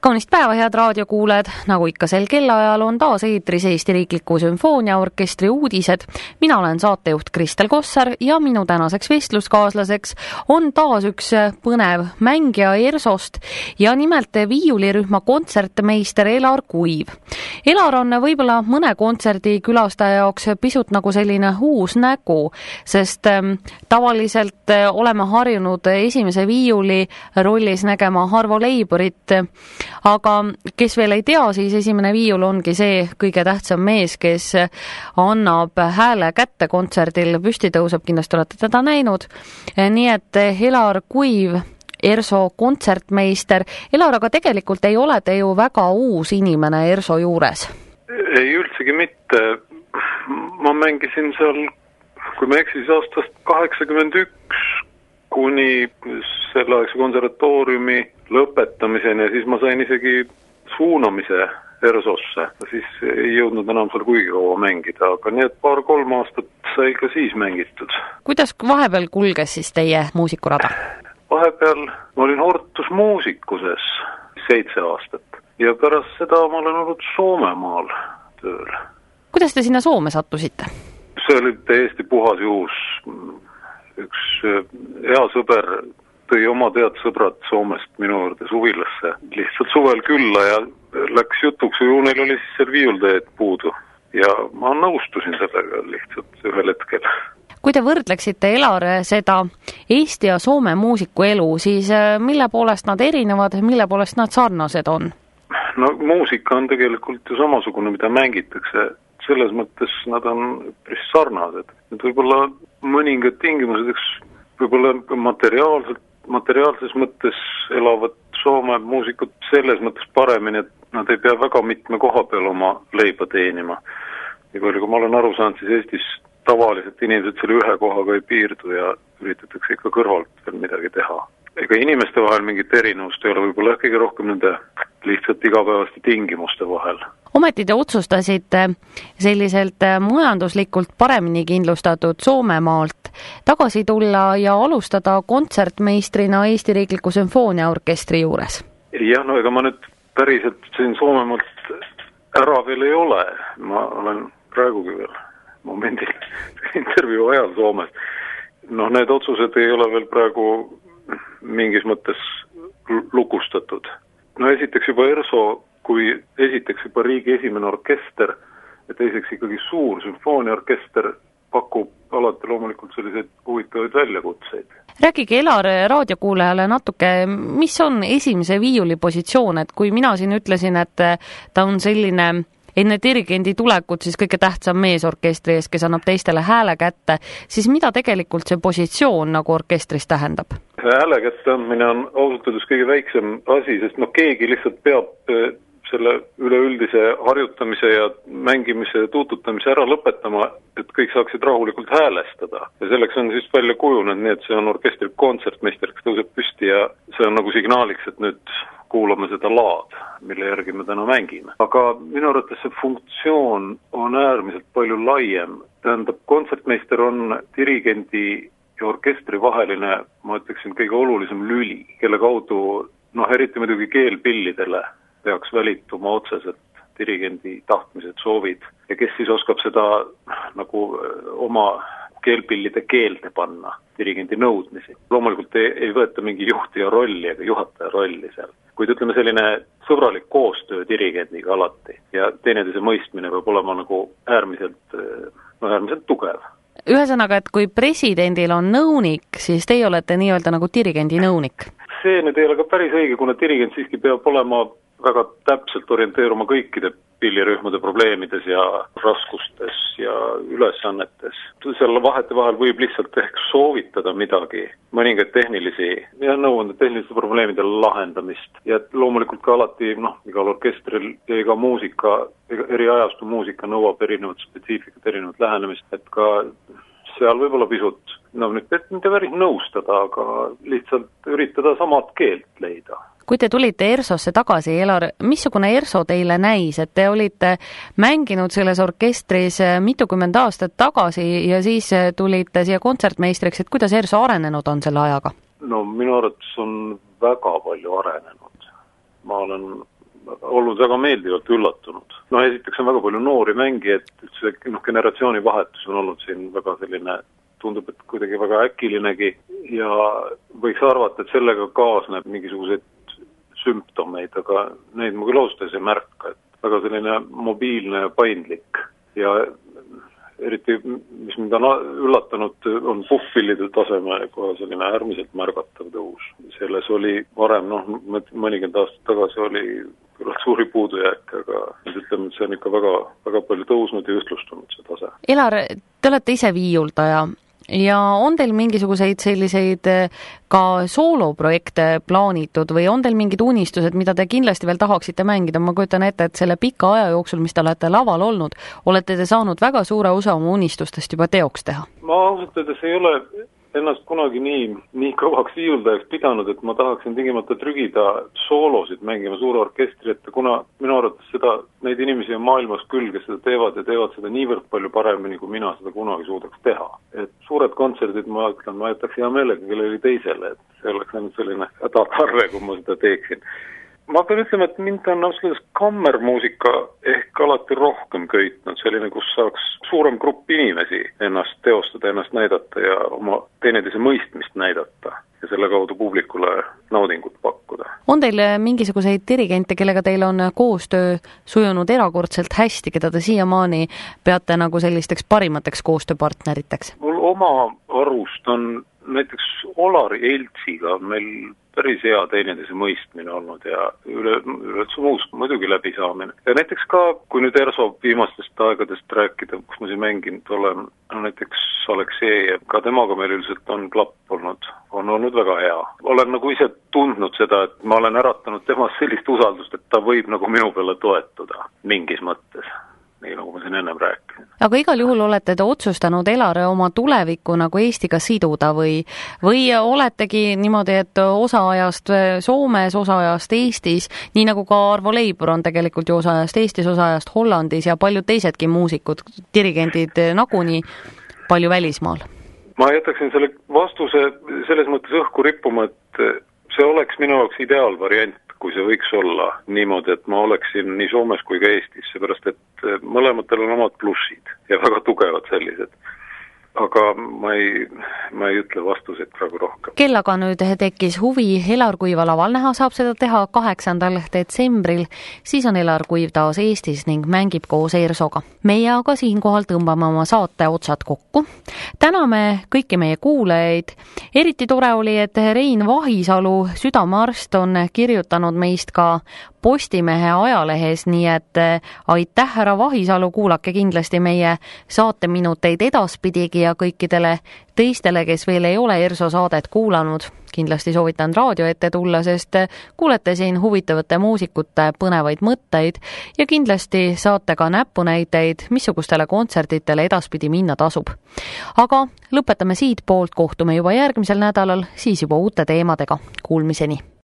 Kaunist päeva, head raadiokuulajad! Nagu ikka sel kellaajal on taas eetris Eesti Riikliku Sümfooniaorkestri uudised. Mina olen saatejuht Kristel Kossar ja minu tänaseks vestluskaaslaseks on taas üks põnev mängija ERSO-st ja nimelt viiulirühma kontsertmeister Elar Kuiv. Elar on võib-olla mõne kontserdi külastaja jaoks pisut nagu selline uus nägu, sest tavaliselt oleme harjunud esimese viiuli rollis nägema Harvo Leiburit, aga kes veel ei tea, siis esimene viiul ongi see kõige tähtsam mees, kes annab hääle kätte kontserdil, püsti tõuseb, kindlasti olete teda näinud. Nii et Elar Kuiv, ERSO kontsertmeister. Elar, aga tegelikult ei ole te ju väga uus inimene ERSO juures. Ei üldsegi mitte. Ma mängisin seal, kui ma eksis, aastast 81 kuni selleaegse konservatooriumi lõpetamiseni ja siis ma sain isegi suunamise ERSO-sse. Siis ei jõudnud enam seal kuigi kaua mängida, aga nii et 2-3 aastat sai ka siis mängitud. Kuidas vahepeal kulges siis teie muusikurada? Vahepeal ma olin Hortus muusikuses 7 aastat ja pärast seda ma olen olnud Soomemaal tööl. Kuidas te sinna Soome sattusite? See oli täiesti puhas juhus. Üks hea sõber tõi oma tead sõbrad Soomest minu juurde suvilasse lihtsalt suvel külla ja läks jutuks, ju neil oli siis seal viiulteed puudu ja ma nõustusin sellega lihtsalt ühel hetkel. Kui te võrdleksite, Elar, seda Eesti ja Soome muusiku elu, siis mille poolest nad erinevad, mille poolest nad sarnased on? No muusika on tegelikult ju samasugune, mida mängitakse. Selles mõttes nad on päris sarnased. Need võib-olla mõningad tingimused, võib-olla materiaalses mõttes elavad Soome muusikud selles mõttes paremini, et nad ei pea väga mitme koha peal oma leiba teenima. Ja kui ma olen aru saanud, siis Eestis tavaliselt inimesed selle ühe kohaga ei piirdu ja üritatakse ikka kõrvalt veel midagi teha. Ega inimeste vahel mingit erinevust ei ole, võib-olla kõige rohkem nende lihtsalt igapäevaste tingimuste vahel. Ometi te otsustasite selliselt majanduslikult paremini kindlustatud Soomemaalt tagasi tulla ja alustada kontsertmeistrina Eesti Riikliku Sümfooniaorkestri juures. Jah, no ega ma nüüd päriselt siin Soomemaalt ära veel ei ole. Ma olen praegugi veel momendil intervjuu ajal Soomes. No need otsused ei ole veel praegu mingis mõttes lukustatud. No esiteks juba ERSO, kui esiteks juba riigi esimene orkester ja teiseks ikkagi suur sümfooniaorkester pakub alati loomulikult selliseid huvitavaid väljakutseid. Rääkige Elar raadiokuulajale natuke, mis on esimese viiuli positsioon, et kui mina siin ütlesin, et ta on selline enne dirigendi tulekut siis kõige tähtsam mees orkestri ees, kes annab teistele hääle kätte, siis mida tegelikult see positsioon nagu orkestris tähendab? Hääle kätte andmine on ausalt kõige väiksem asi, sest keegi lihtsalt peab selle üleüldise harjutamise ja mängimise ja tuututamise ära lõpetama, et kõik saaksid rahulikult häälestada. Ja selleks on siis välja kujunenud nii, et see on orkestri kontsertmeister, kes tõuseb püsti ja see on nagu signaaliks, et nüüd kuulame seda laad, mille järgi me täna mängime. Aga minu arvates see funktsioon on äärmiselt palju laiem. Tähendab, kontsertmeister on dirigendi ja orkestri vaheline, ma ütleksin, kõige olulisem lüli, kelle kaudu, eriti muidugi keelpillidele peaks välituma otseselt dirigendi tahtmised, soovid ja kes siis oskab seda nagu oma keelpillide keelde panna, dirigendi nõudmisi. Loomulikult ei võeta mingi juhtija rolli ega juhataja rolli seal. Kuid ütleme selline sõbralik koostöö dirigendiga alati ja teineteise mõistmine peab olema nagu äärmiselt tugev. Ühesõnaga, et kui presidendil on nõunik, siis teie olete nii-öelda nagu dirigendi nõunik. See nüüd ei ole ka päris õige, kuna dirigent siiski peab olema väga täpselt orienteeruma kõikide pillirühmade probleemides ja raskustes ja ülesannetes. Seal vahete vahel võib lihtsalt ehk soovitada midagi, mõningaid tehnilisi ja nõuanda tehniliste probleemide lahendamist. Ja loomulikult ka alati, igal orkestril ja iga muusika, eri ajastu muusika nõuab erinevat spetsiifikat, erinevat lähenemist, et ka seal võib olla pisut, mitte päris nõustada, aga lihtsalt üritada samad keelt leida. Kui te tulite ERSOsse tagasi, Elar, missugune ERSO teile näis, et te olite mänginud selles orkestris mitukümmend aastat tagasi ja siis tulite siia kontsertmeistriks, et kuidas ERSO arenenud on selle ajaga? No minu arvates on väga palju arenenud. Ma olen olnud väga meeldivalt üllatunud. Esiteks on väga palju noori mängijaid, et see generatsiooni vahetus on olnud siin väga selline, tundub, et kuidagi väga äkilinegi ja võiks arvata, et sellega kaasneb mingisuguseid sümptomeid, aga neid ma küll ausalt ei märka, et väga selline mobiilne ja paindlik ja eriti, mis mind on üllatanud, on puhvillide taseme kohe selline äärmiselt märgatav tõus. Selles oli varem, mõnikümmend aastat tagasi oli küllalt suuri puudujääk, aga ütleme, et see on ikka väga, väga palju tõusnud ja ühtlustunud see tase. Elar, te olete ise viiuldaja ja on teil mingisuguseid selliseid ka sooloprojekte plaanitud või on teil mingid unistused, mida te kindlasti veel tahaksite mängida? Ma kujutan ette, et selle pika aja jooksul, mis te olete laval olnud, olete te saanud väga suure osa oma unistustest juba teoks teha. Ma ausalt öeldes ei ole ennast kunagi nii kõvaks viiuldajaks pidanud, et ma tahaksin tingimata trügida soolosid mängima suure orkestri, et kuna minu arvates neid inimesi on maailmas küll, kes seda teevad ja teevad seda niivõrd palju paremini, kui mina seda kunagi suudaks teha. Et suured kontserdid, ma jätaks hea meelega kellegi teisele, et see oleks ainult selline hädatarve, kui ma seda teeksin. Ma pean ütlema, et mind on ausalt kammermuusika ehk alati rohkem köitnud, selline, kus saaks suurem grupp inimesi ennast teostada, ennast näidata ja oma teineteise mõistmist näidata ja selle kaudu publikule naudingut pakkuda. On teil mingisuguseid dirigente, kellega teil on koostöö sujunud erakordselt hästi, keda te siiamaani peate nagu sellisteks parimateks koostööpartneriteks? Mul oma arust on näiteks Olari Eltsiga meil päris hea teineteise mõistmine olnud ja üleüldse muus muidugi läbisaamine. Ja näiteks ka, kui nüüd ERSO viimastest aegadest rääkida, kus ma siin mänginud olen, näiteks Aleksei, ka temaga meil üldiselt on klapp olnud, on olnud väga hea. Olen nagu ise tundnud seda, et ma olen äratanud temas sellist usaldust, et ta võib nagu minu peale toetuda mingis mõttes. Nii nagu ma siin ennem rääkisin. Aga igal juhul olete te otsustanud Elare oma tulevikku nagu Eestiga siduda või oletegi niimoodi, et osa ajast Soomes, osa ajast Eestis, nii nagu ka Arvo Leibur on tegelikult ju osa ajast Eestis, osa ajast Hollandis ja paljud teisedki muusikud, dirigendid nagunii palju välismaal? Ma jätaksin selle vastuse selles mõttes õhku rippuma, et see oleks minu jaoks ideaalvariant, kui see võiks olla niimoodi, et ma oleksin nii Soomes kui ka Eestis, seepärast et mõlematel on omad plussid ja väga tugevad sellised. Aga ma ei ütle vastuseid praegu rohkem. Kellaga nüüd tekkis huvi Elar Kuiva laval näha, saab seda teha 8. detsembril, siis on Elar Kuiv taas Eestis ning mängib koos ERSOga. Meie aga siinkohal tõmbame oma saate otsad kokku. Täname kõiki meie kuulajaid. Eriti tore oli, et Rein Vahisalu, südamearst, on kirjutanud meist ka Postimehe ajalehes, nii et aitäh, härra Vahisalu, kuulake kindlasti meie saateminuteid edaspidigi ja kõikidele teistele, kes veel ei ole ERSO saadet kuulanud. Kindlasti soovitan raadio ette tulla, sest kuulete siin huvitavate muusikute põnevaid mõtteid ja kindlasti saate ka näpunäiteid, missugustele kontsertidele edaspidi minna tasub. Aga lõpetame siit poolt, kohtume juba järgmisel nädalal, siis juba uute teemadega. Kuulmiseni!